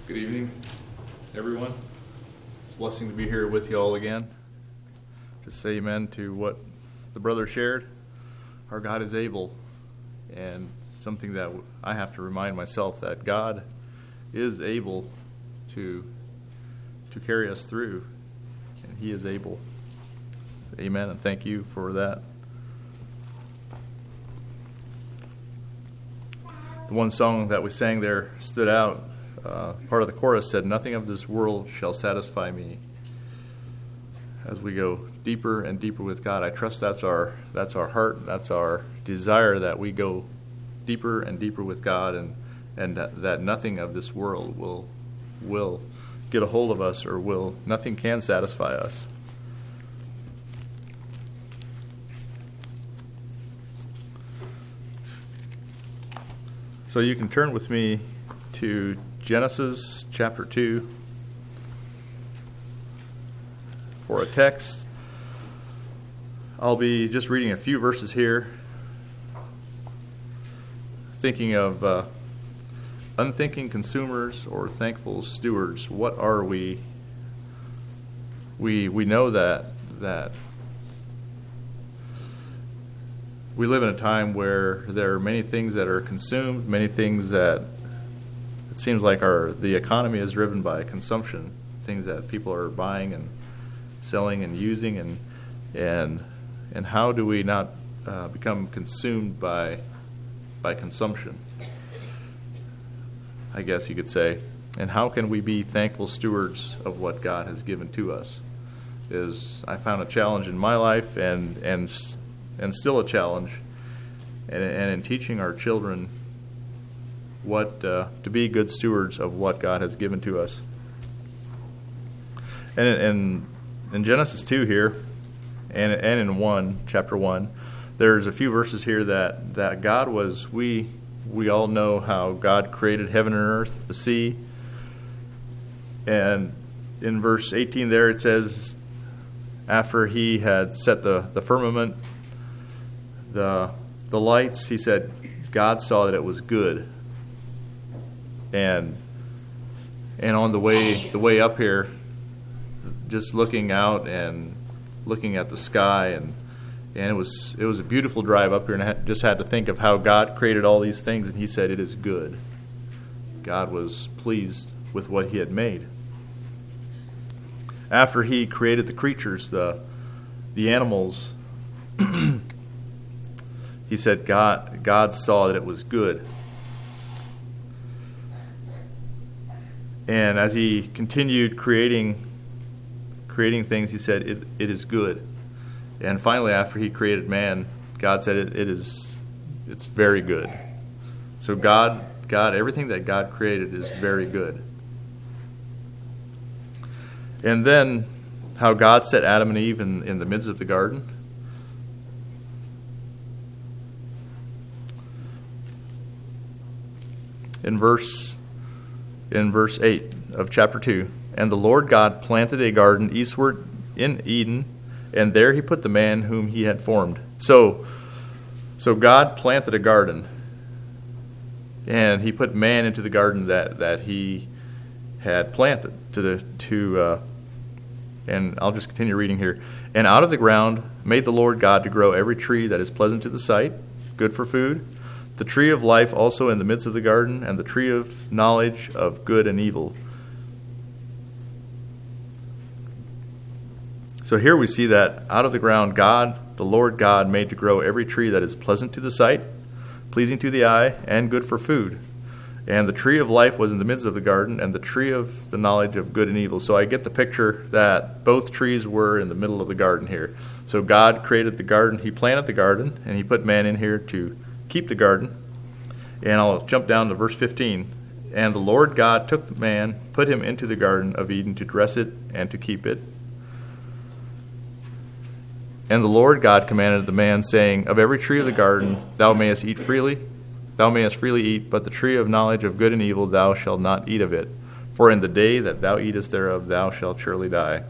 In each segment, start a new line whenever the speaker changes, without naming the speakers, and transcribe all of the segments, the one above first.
Good evening, everyone. It's a blessing to be here with you all again. Just say amen to what the brother shared. Our God is able, and something that I have to remind myself that God is able to carry us through, and He is able. Amen, and thank you for that. The one song that we sang there stood out. Part of the chorus said, "Nothing of this world shall satisfy me." As we go deeper and deeper with God, I trust that's our heart, that's our desire, that we go deeper and deeper with God, and that nothing of this world will get a hold of us, or nothing can satisfy us. So you can turn with me to Genesis chapter 2 for a text. I'll be just reading a few verses here, thinking of unthinking consumers or thankful stewards. What are we? We know that we live in a time where there are many things that are consumed, many things that it seems like the economy is driven by consumption, things that people are buying and selling and using, and how do we not become consumed by consumption, I guess you could say. And how can we be thankful stewards of what God has given to us? I found a challenge in my life, and still a challenge, and in teaching our children to be good stewards of what God has given to us. And in Genesis 2 here, and in chapter 1, there's a few verses here that God was, we all know how God created heaven and earth, the sea. And in verse 18 there it says, after He had set the firmament, the lights, He said, God saw that it was good. And on the way up here, just looking out and looking at the sky, and it was a beautiful drive up here, and I just had to think of how God created all these things, and He said it is good. God was pleased with what He had made. After He created the creatures, the animals, He said God saw that it was good. And as He continued creating things, He said it is good. And finally, after He created man, God said it's very good. So God, everything that God created is very good. And then how God set Adam and Eve in the midst of the garden. In verse 8 of chapter 2, and the Lord God planted a garden eastward in Eden, and there He put the man whom He had formed. So God planted a garden, and He put man into the garden that He had planted. And I'll just continue reading here. And out of the ground made the Lord God to grow every tree that is pleasant to the sight, good for food, the tree of life also in the midst of the garden, and the tree of knowledge of good and evil. So here we see that out of the ground God, the Lord God, made to grow every tree that is pleasant to the sight, pleasing to the eye, and good for food. And the tree of life was in the midst of the garden, and the tree of the knowledge of good and evil. So I get the picture that both trees were in the middle of the garden here. So God created the garden, He planted the garden, and He put man in here to keep the garden. And I'll jump down to verse 15. And the Lord God took the man, put him into the garden of Eden to dress it and to keep it. And the Lord God commanded the man, saying, of every tree of the garden thou mayest freely eat, but the tree of knowledge of good and evil thou shalt not eat of it. For in the day that thou eatest thereof thou shalt surely die.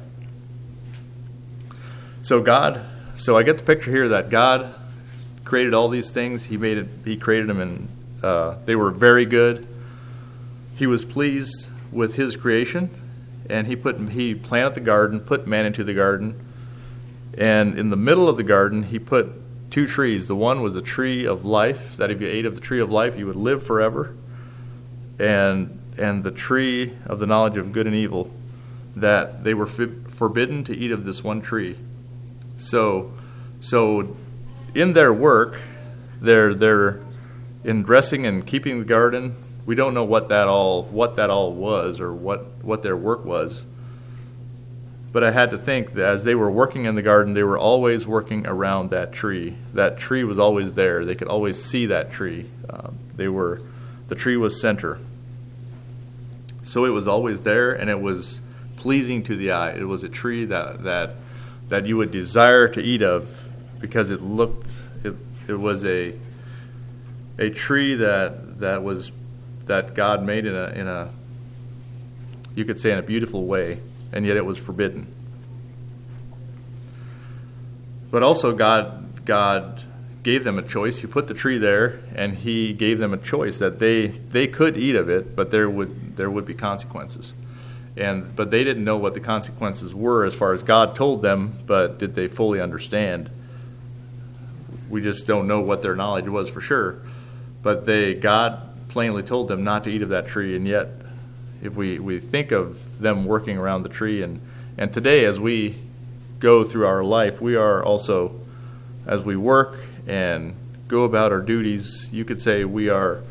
So I get the picture here that God created all these things. He created them, and they were very good. He was pleased with his creation, and he planted the garden, put man into the garden, and in the middle of the garden he put two trees. The one was a tree of life, that if you ate of the tree of life you would live forever, and the tree of the knowledge of good and evil, that they were forbidden to eat of this one tree. So in their work, they're in dressing and keeping the garden. We don't know what that all was, or what their work was. But I had to think that as they were working in the garden, they were always working around that tree. That tree was always there. They could always see that tree. The tree was center. So it was always there, and it was pleasing to the eye. It was a tree that you would desire to eat of, because it was a tree that God made in a you could say in a beautiful way, and yet it was forbidden. But also God gave them a choice. He put the tree there, and he gave them a choice that they could eat of it, but there would be consequences. But they didn't know what the consequences were as far as God told them, but did they fully understand? We just don't know what their knowledge was for sure. But God plainly told them not to eat of that tree, and yet if we think of them working around the tree, and today as we go through our life, we are also, as we work and go about our duties, you could say we are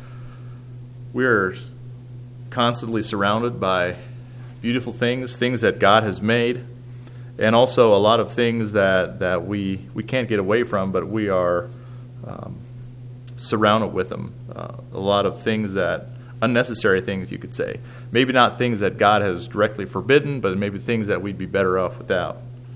constantly surrounded by beautiful things that God has made, and also a lot of things that we can't get away from, but we are surrounded with them. A lot of things unnecessary things, you could say. Maybe not things that God has directly forbidden, but maybe things that we'd be better off without.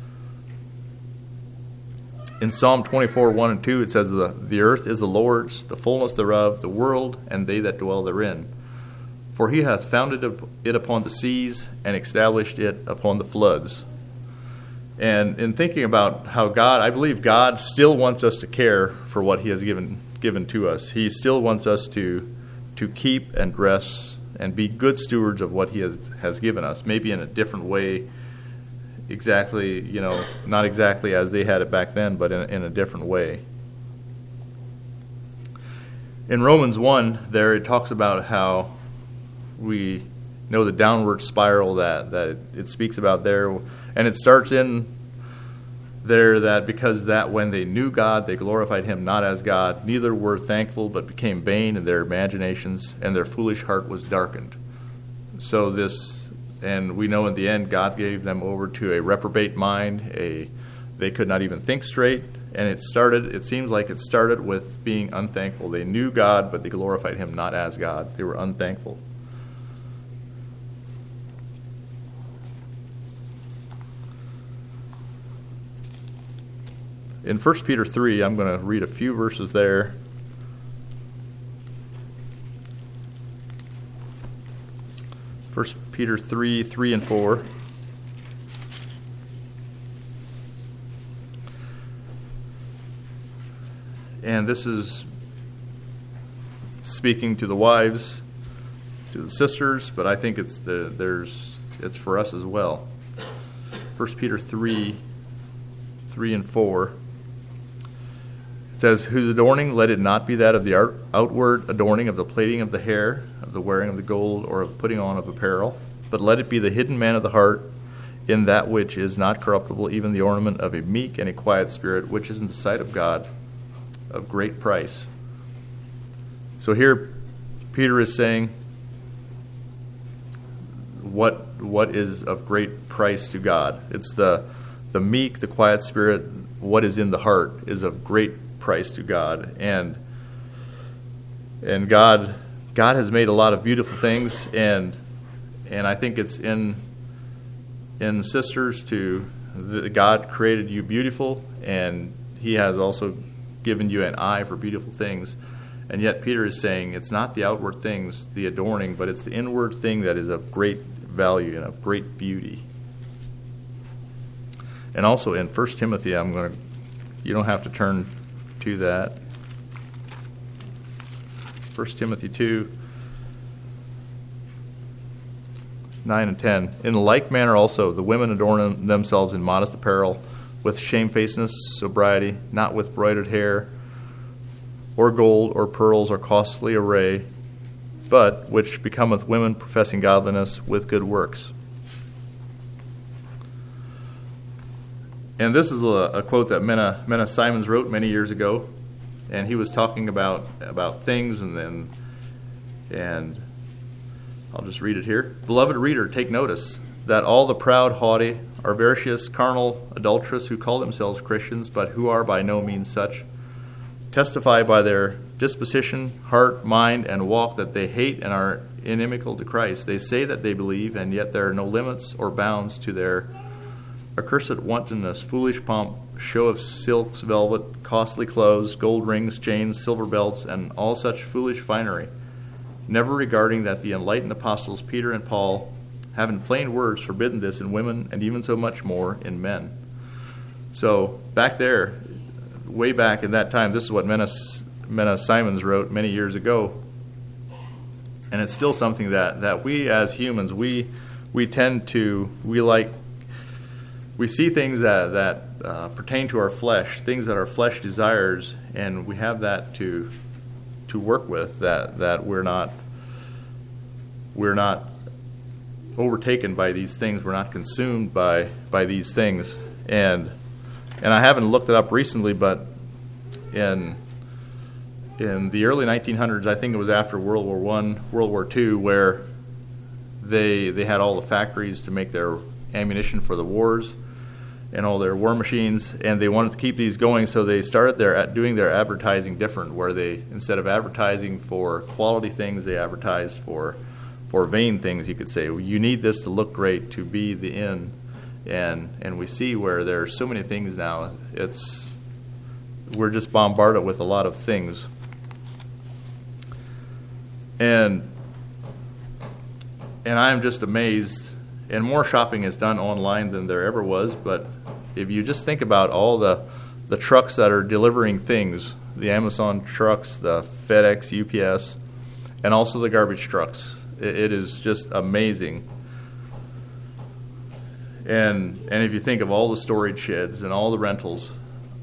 In Psalm 24, 1 and 2, it says, the earth is the Lord's, the fullness thereof, the world, and they that dwell therein. For he hath founded it upon the seas, and established it upon the floods. And in thinking about how I believe God still wants us to care for what he has given to us. He still wants us to keep and dress and be good stewards of what he has given us, maybe in a different way, exactly, not exactly as they had it back then, but in a different way. In Romans 1, there it talks about how we know the downward spiral that it speaks about there, and it starts in there that because that when they knew God, they glorified him not as God, neither were thankful, but became vain in their imaginations, and their foolish heart was darkened. And we know in the end, God gave them over to a reprobate mind. They could not even think straight, and it seems like it started with being unthankful. They knew God, but they glorified him not as God. They were unthankful. In 1 Peter 3, I'm going to read a few verses there. First Peter 3, 3 and 4. And this is speaking to the wives, to the sisters, but I think it's for us as well. 1 Peter 3, 3 and 4. It says, whose adorning let it not be that of the outward adorning of the plaiting of the hair, of the wearing of the gold, or of putting on of apparel, but let it be the hidden man of the heart, in that which is not corruptible, even the ornament of a meek and a quiet spirit, which is in the sight of God of great price. So here Peter is saying what is of great price to God. It's the meek, the quiet spirit. What is in the heart is of great price to God, and God has made a lot of beautiful things, and I think it's in sisters God created you beautiful, and he has also given you an eye for beautiful things, and yet Peter is saying it's not the outward things, the adorning, but it's the inward thing that is of great value and of great beauty. And also in 1 Timothy, you don't have to turn to that. 1 Timothy 2. 9 and 10. In like manner also, the women adorn themselves in modest apparel, with shamefacedness, sobriety, not with broidered hair, or gold, or pearls, or costly array, but which becometh women professing godliness with good works. And this is a quote that Mena Simons wrote many years ago, and he was talking about things, and I'll just read it here. Beloved reader, take notice that all the proud, haughty, avaricious, carnal, adulterous, who call themselves Christians, but who are by no means such, testify by their disposition, heart, mind, and walk that they hate and are inimical to Christ. They say that they believe, and yet there are no limits or bounds to their accursed wantonness, foolish pomp, show of silks, velvet, costly clothes, gold rings, chains, silver belts, and all such foolish finery, never regarding that the enlightened apostles Peter and Paul have in plain words forbidden this in women, and even so much more in men. So back there, way back in that time, this is what Mena Simons wrote many years ago, and it's still something that we as humans, we tend to, we see things that pertain to our flesh, things that our flesh desires, and we have that to work with, that we're not overtaken by these things, we're not consumed by these things. And I haven't looked it up recently, but in the early 1900s, I think it was after World War I, World War II, where they had all the factories to make their ammunition for the wars and all their war machines, and they wanted to keep these going, so they started doing their advertising different, where they, instead of advertising for quality things, they advertised for vain things, you could say. You need this to look great, to be the in. And we see where there are so many things now, we're just bombarded with a lot of things. And I'm just amazed, and more shopping is done online than there ever was, but if you just think about all the trucks that are delivering things, the Amazon trucks, the FedEx, UPS, and also the garbage trucks, it is just amazing. And if you think of all the storage sheds and all the rentals,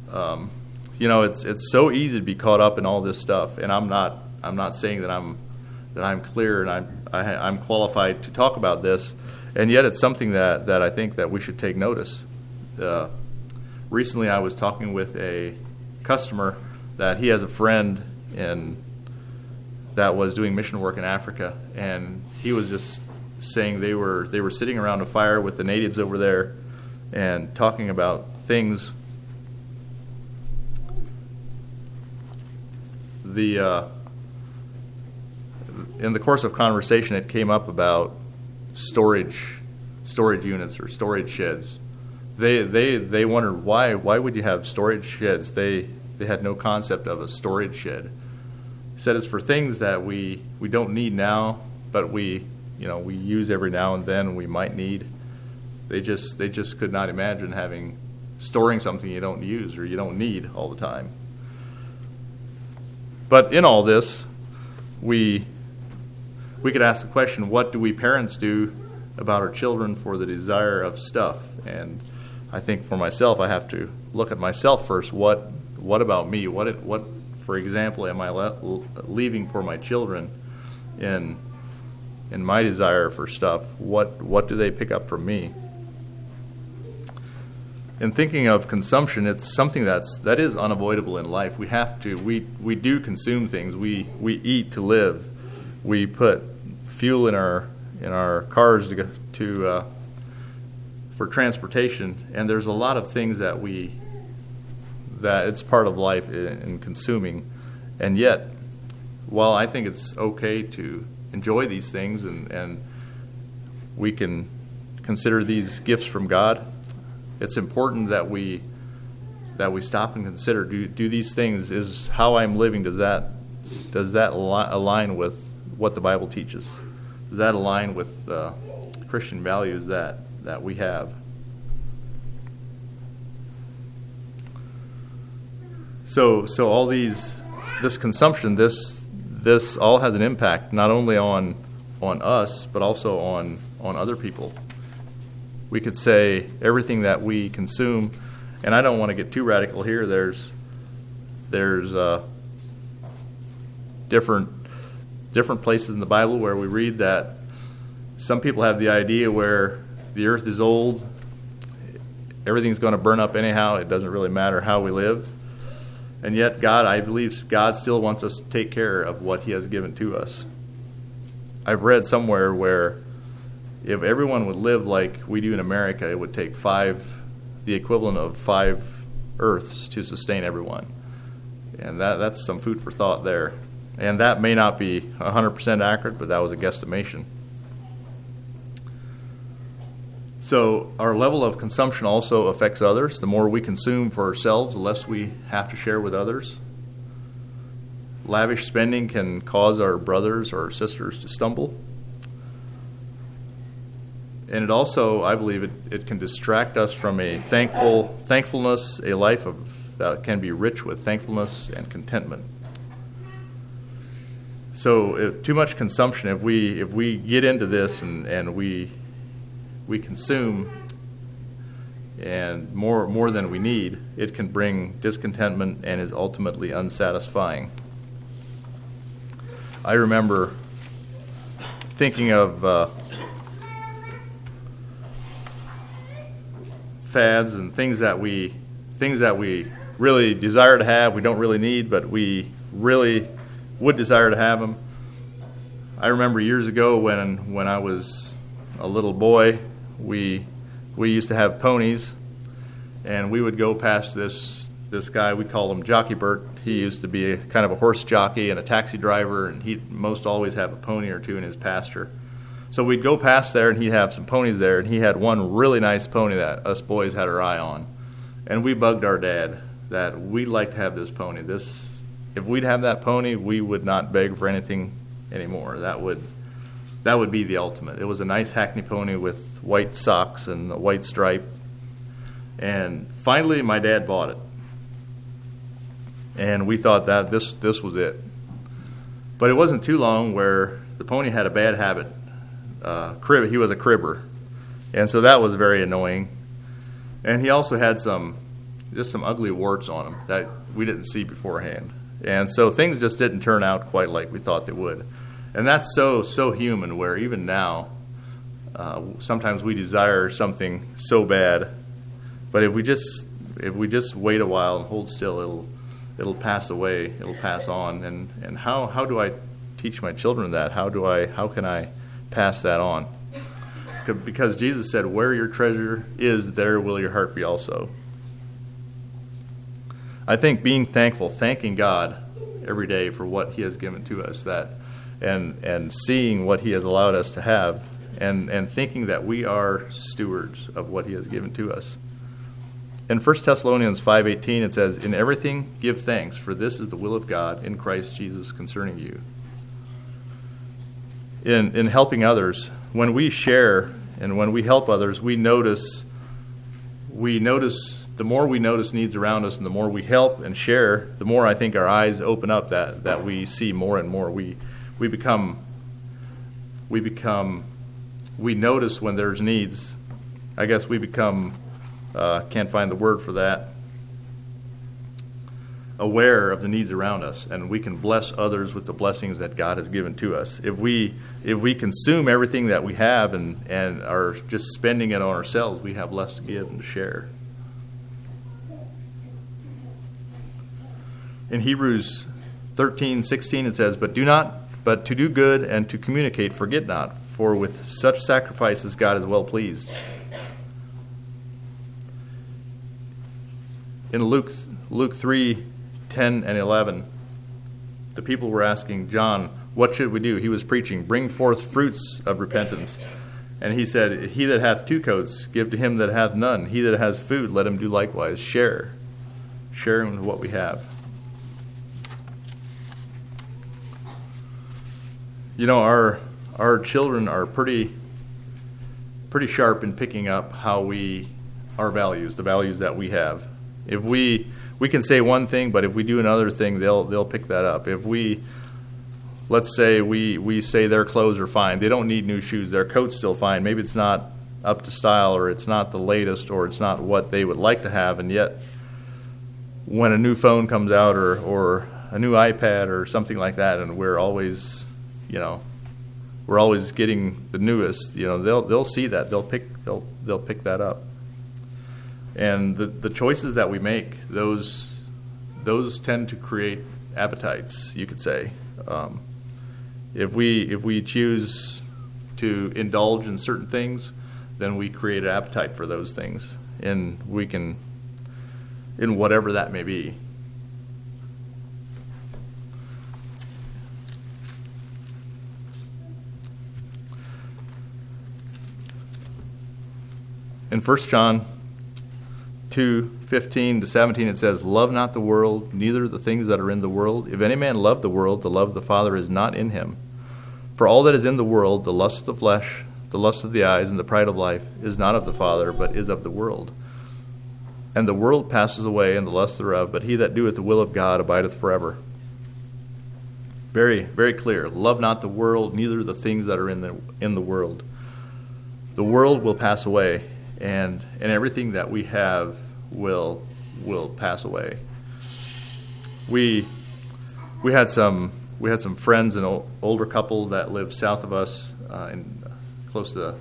it's so easy to be caught up in all this stuff. And I'm not saying that I'm clear and I'm qualified to talk about this, and yet it's something that I think that we should take notice. Recently, I was talking with a customer that he has a friend that was doing mission work in Africa, and he was just saying they were sitting around a fire with the natives over there and talking about things. In the course of conversation, it came up about storage units or storage sheds. They wondered why would you have storage sheds? They had no concept of a storage shed. He said it's for things that we don't need now, but we use every now and then, and we might need. They just could not imagine storing something you don't use or you don't need all the time. But in all this, we could ask the question, what do we parents do about our children for the desire of stuff? And I think for myself, I have to look at myself first. What about me? What for example, am I leaving for my children in my desire for stuff? What do they pick up from me? In thinking of consumption, it's something that is unavoidable in life. We have to. We do consume things. We eat to live. We put fuel in our cars for transportation, and there's a lot of things that it's part of life in consuming. And yet, while I think it's okay to enjoy these things and we can consider these gifts from God, it's important that we stop and consider, do these things, is how I'm living, does that align with what the Bible teaches? Does that align with Christian values that we have? So all this consumption, this all has an impact not only on on us, but also on other people. We could say everything that we consume, and I don't want to get too radical here. There's different places in the Bible where we read that some people have the idea where the earth is old, everything's going to burn up anyhow, it doesn't really matter how we live. And yet I believe God still wants us to take care of what he has given to us. I've read somewhere where if everyone would live like we do in America, it would take the equivalent of 5 Earths to sustain everyone. And that's some food for thought there. And that may not be 100% accurate, but that was a guesstimation. So our level of consumption also affects others. The more we consume for ourselves, the less we have to share with others. Lavish spending can cause our brothers or sisters to stumble. And it also, I believe, it can distract us from a thankfulness, a life that can be rich with thankfulness and contentment. So if too much consumption, if we get into this and we consume and more than we need, it can bring discontentment and is ultimately unsatisfying. I remember thinking of fads and things that we really desire to have, we don't really need, but we really would desire to have them. I remember years ago when I was a little boy, we used to have ponies, and we would go past this guy. We called him Jockey Bert. He used to be kind of a horse jockey and a taxi driver, and he'd most always have a pony or two in his pasture. So we'd go past there, and he'd have some ponies there, and he had one really nice pony that us boys had our eye on. And we bugged our dad that we'd like to have this pony. If we'd have that pony, we would not beg for anything anymore. That would be the ultimate. It was a nice Hackney pony with white socks and a white stripe. And finally, my dad bought it. And we thought that this was it. But it wasn't too long where the pony had a bad habit. He was a cribber. And so that was very annoying. And he also had some ugly warts on him that we didn't see beforehand. And so things just didn't turn out quite like we thought they would. And that's so human, where even now, sometimes we desire something so bad, but if we just wait a while and hold still, it'll pass away, it'll pass on. And how do I teach my children that? How can I pass that on? Because Jesus said, "Where your treasure is, there will your heart be also." I think being thankful, thanking God every day for what he has given to us, and seeing what he has allowed us to have, and thinking that we are stewards of what he has given to us. In 1 Thessalonians 5:18 it says, "In everything give thanks, for this is the will of God in Christ Jesus concerning you." In helping others, when we share and when we help others, we notice the more we notice needs around us, and the more we help and share, the more I think our eyes open up that we see more and more. We notice when there's needs. I guess we become, can't find the word for that, aware of the needs around us, and we can bless others with the blessings that God has given to us. If we consume everything that we have and are just spending it on ourselves, we have less to give and to share. In Hebrews 13:16 it says, But to do good and to communicate, forget not, for with such sacrifices God is well pleased. In Luke 3:10 and 11, the people were asking John, "What should we do?" He was preaching, "Bring forth fruits of repentance." And he said, "He that hath 2 coats, give to him that hath none. He that has food, let him do likewise." Sharing what we have. You know, our children are pretty sharp in picking up our values, the values that we have. If we can say one thing, but if we do another thing, they'll pick that up. If we let's say we say their clothes are fine. They don't need new shoes. Their coat's still fine. Maybe it's not up to style, or it's not the latest, or it's not what they would like to have, and yet when a new phone comes out or a new iPad or something like that, and we're always getting the newest, they'll see that. They'll pick that up. And the choices that we make, those tend to create appetites, you could say. If we choose to indulge in certain things, then we create an appetite for those things, and we can, in whatever that may be. In 1 John 2:15-17, it says, "Love not the world, neither the things that are in the world. If any man love the world, the love of the Father is not in him. For all that is in the world, the lust of the flesh, the lust of the eyes, and the pride of life, is not of the Father, but is of the world. And the world passes away, and the lust thereof, but he that doeth the will of God abideth forever." Very, very clear. Love not the world, neither the things that are in the world. The world will pass away, and everything that we have will pass away. We had some friends, an older couple that lived south of us, close to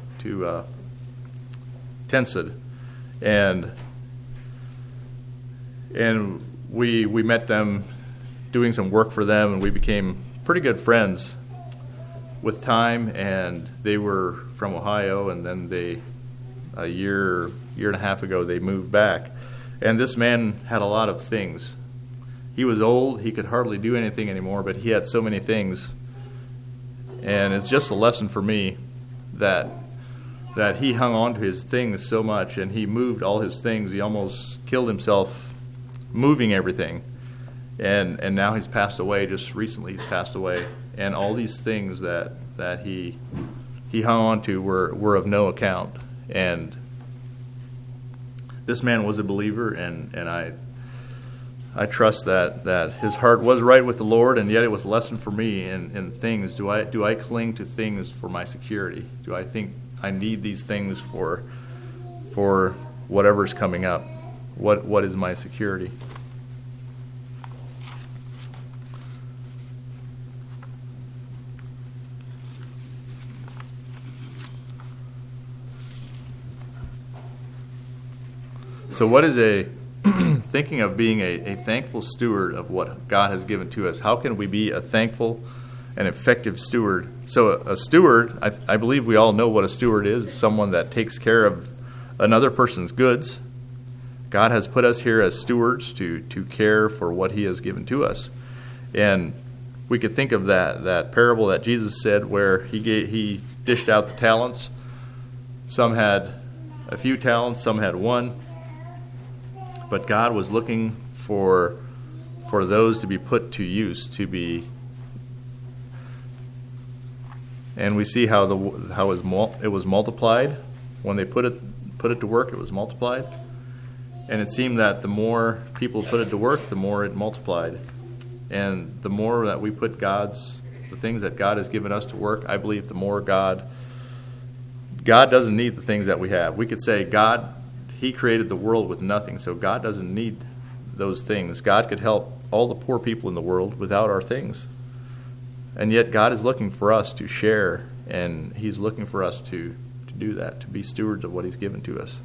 Tensed, and we met them doing some work for them, and we became pretty good friends with time. And they were from Ohio, and then a year and a half ago, they moved back. And this man had a lot of things. He was old. He could hardly do anything anymore, but he had so many things. And it's just a lesson for me that he hung on to his things so much, and he moved all his things. He almost killed himself moving everything. And now he's passed away. Just recently he's passed away. And all these things that he hung on to were of no account. And this man was a believer, and I trust that his heart was right with the Lord, and yet it was a lesson for me in things. Do I cling to things for my security? Do I think I need these things for whatever's coming up? What is my security? So what is thinking of being a thankful steward of what God has given to us? How can we be a thankful and effective steward? So a steward, I believe we all know what a steward is, someone that takes care of another person's goods. God has put us here as stewards to care for what he has given to us. And we could think of that parable that Jesus said where he dished out the talents. Some had a few talents, some had one. But God was looking for those to be put to use, and we see how it was multiplied when they put it to work. It was multiplied, and it seemed that the more people put it to work, the more it multiplied, and the more that we put the things that God has given us to work, I believe the more God doesn't need the things that we have. We could say He created the world with nothing, so God doesn't need those things. God could help all the poor people in the world without our things. And yet God is looking for us to share, and he's looking for us to do that, to be stewards of what he's given to us.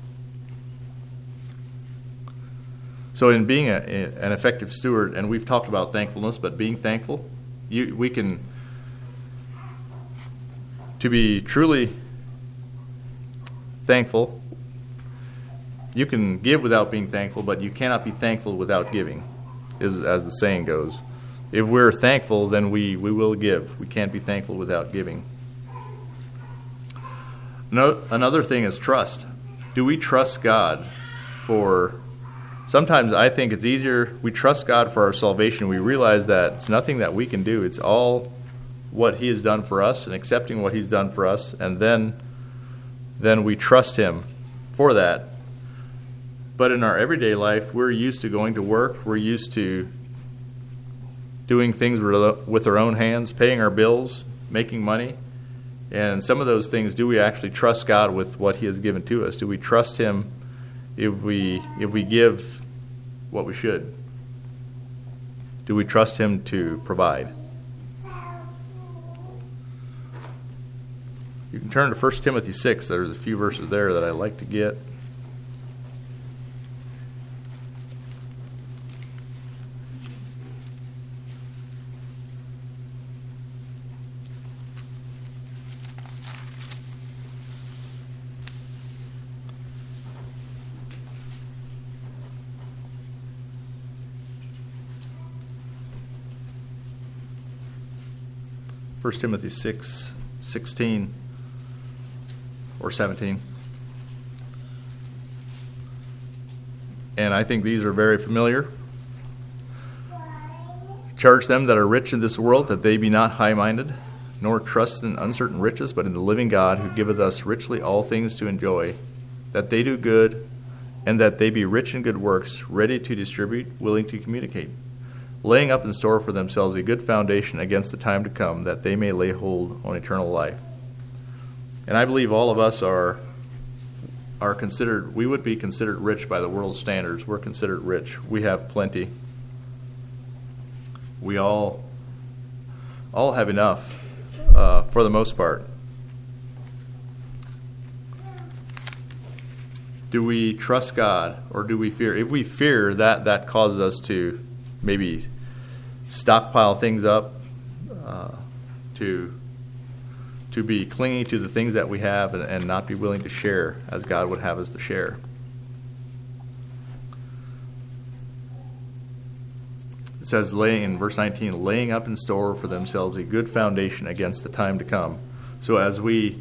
So in being an effective steward, and we've talked about thankfulness, but being thankful, to be truly thankful, you can give without being thankful, but you cannot be thankful without giving, as the saying goes. If we're thankful, then we will give. We can't be thankful without giving. Another thing is trust. Do we trust God for... Sometimes I think it's easier, we trust God for our salvation. We realize that it's nothing that we can do. It's all what he has done for us and accepting what he's done for us, and then we trust him for that. But in our everyday life, we're used to going to work. We're used to doing things with our own hands, paying our bills, making money. And some of those things, do we actually trust God with what He has given to us? Do we trust Him if we give what we should? Do we trust Him to provide? You can turn to 1 Timothy 6. There's a few verses there that I like to get. First Timothy 6:16 or 17. And I think these are very familiar. Charge them that are rich in this world that they be not high-minded, nor trust in uncertain riches, but in the living God, who giveth us richly all things to enjoy, that they do good, and that they be rich in good works, ready to distribute, willing to communicate, laying up in store for themselves a good foundation against the time to come, that they may lay hold on eternal life. And I believe all of us are considered, we would be considered rich by the world's standards. We're considered rich. We have plenty. We all have enough for the most part. Do we trust God, or do we fear? If we fear, that causes us to maybe stockpile things up, to be clingy to the things that we have and not be willing to share as God would have us to share. It says, in verse 19, laying up in store for themselves a good foundation against the time to come. So as we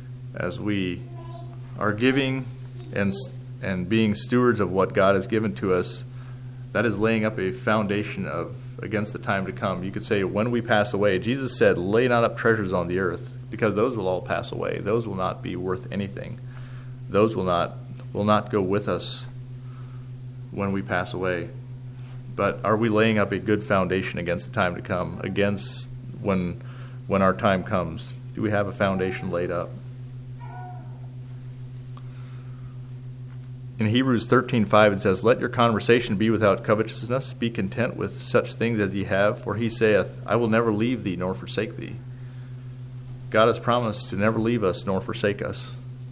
are giving and being stewards of what God has given to us, that is laying up a foundation against the time to come. You could say, when we pass away, Jesus said, lay not up treasures on the earth, because those will all pass away. Those will not be worth anything. Those will not go with us when we pass away. But are we laying up a good foundation against the time to come, against when our time comes? Do we have a foundation laid up? In Hebrews 13:5 it says, let your conversation be without covetousness, be content with such things as ye have, for he saith, I will never leave thee nor forsake thee. God has promised to never leave us nor forsake us.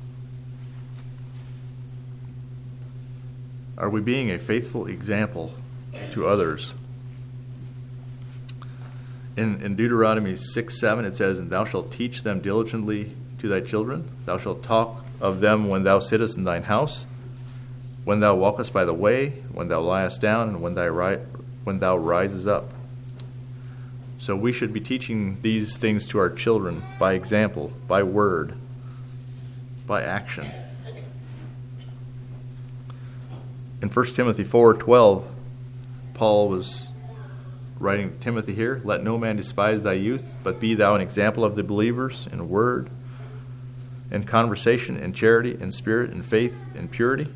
Are we being a faithful example to others? In Deuteronomy 6:7 it says, and thou shalt teach them diligently to thy children. Thou shalt talk of them when thou sittest in thine house, when thou walkest by the way, when thou liest down, and when thou risest up. So we should be teaching these things to our children by example, by word, by action. In 1 Timothy 4:12, Paul was writing to Timothy here, let no man despise thy youth, but be thou an example of the believers in word, in conversation, in charity, in spirit, in faith, in purity.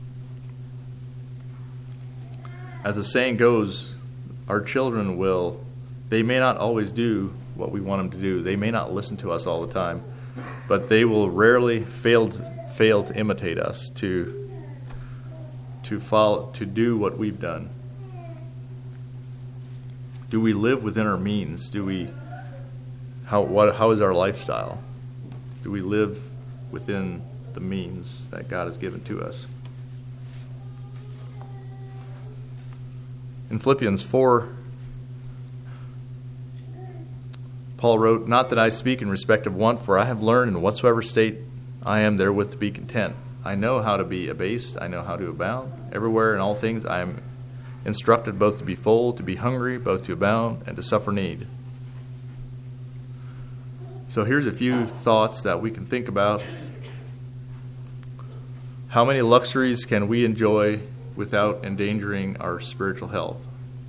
As the saying goes, our children they may not always do what we want them to do. They may not listen to us all the time, but they will rarely fail to imitate us, to follow, to do what we've done. Do we live within our means? How is our lifestyle? Do we live within the means that God has given to us? In Philippians 4, Paul wrote, not that I speak in respect of want, for I have learned in whatsoever state I am therewith to be content. I know how to be abased, I know how to abound. Everywhere in all things I am instructed both to be full, to be hungry, both to abound, and to suffer need. So here's a few thoughts that we can think about. How many luxuries can we enjoy without endangering our spiritual health?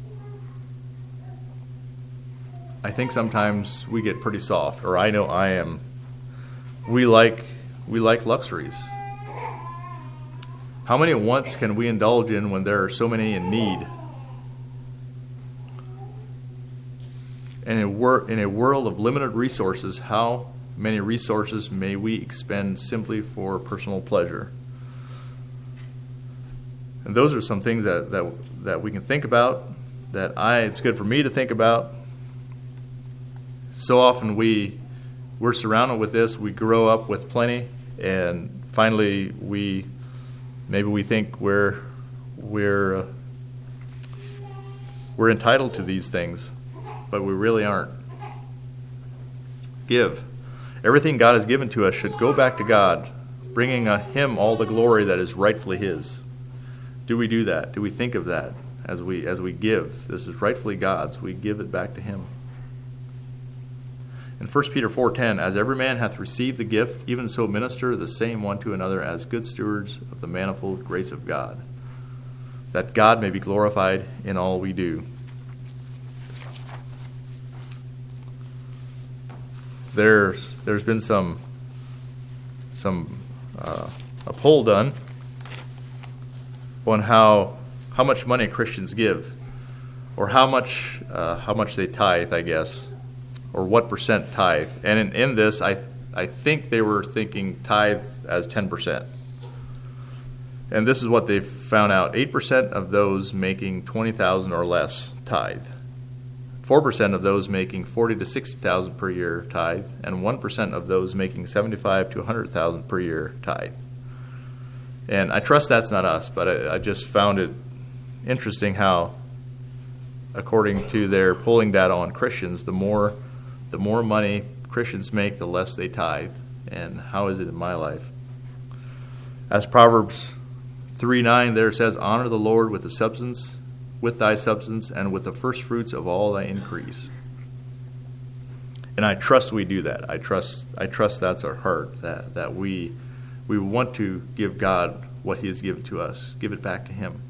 I think sometimes we get pretty soft, or I know I am. We like luxuries. How many wants can we indulge in when there are so many in need? And in a world of limited resources, how many resources may we expend simply for personal pleasure? And those are some things that we can think about, it's good for me to think about. So often we're surrounded with this, we grow up with plenty, and finally we think we're entitled to these things, but we really aren't. Give. Everything God has given to us should go back to God, bringing Him all the glory that is rightfully His. Do we do that? Do we think of that as we give? This is rightfully God's. We give it back to Him. In 1 Peter 4:10, as every man hath received the gift, even so minister the same one to another as good stewards of the manifold grace of God, that God may be glorified in all we do. There's been a poll done on how much money Christians give, or how much they tithe, I guess, or what percent tithe. And in this, I think they were thinking tithe as 10%. And this is what they found out: 8% of those making $20,000 or less tithe, 4% of those making $40,000 to $60,000 per year tithe, and 1% of those making $75,000 to $100,000 per year tithe. And I trust that's not us, but I just found it interesting how, according to their polling data on Christians, the more money Christians make, the less they tithe. And how is it in my life? As Proverbs 3:9 there says, honor the Lord with thy substance, and with the first fruits of all thy increase. And I trust we do that. I trust that's our heart, that we want to give God what He has given to us, give it back to Him.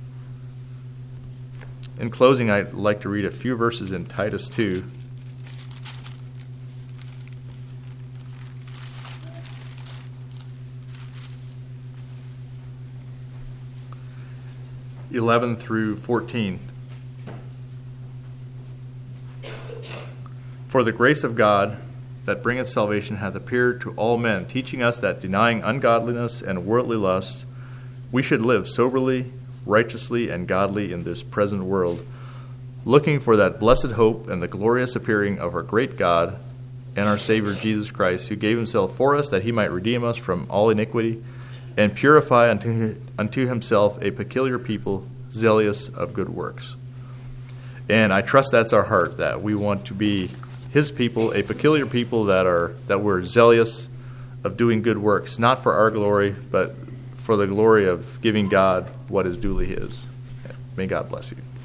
In closing, I'd like to read a few verses in Titus 2. (11 through 14). For the grace of God that bringeth salvation hath appeared to all men, teaching us that, denying ungodliness and worldly lust, we should live soberly, righteously, and godly in this present world, looking for that blessed hope and the glorious appearing of our great God and our Savior Jesus Christ, who gave Himself for us that He might redeem us from all iniquity, and purify unto Himself a peculiar people, zealous of good works. And I trust that's our heart, that we want to be His people, a peculiar people that we're zealous of doing good works, not for our glory, but for the glory of giving God what is duly His. May God bless you.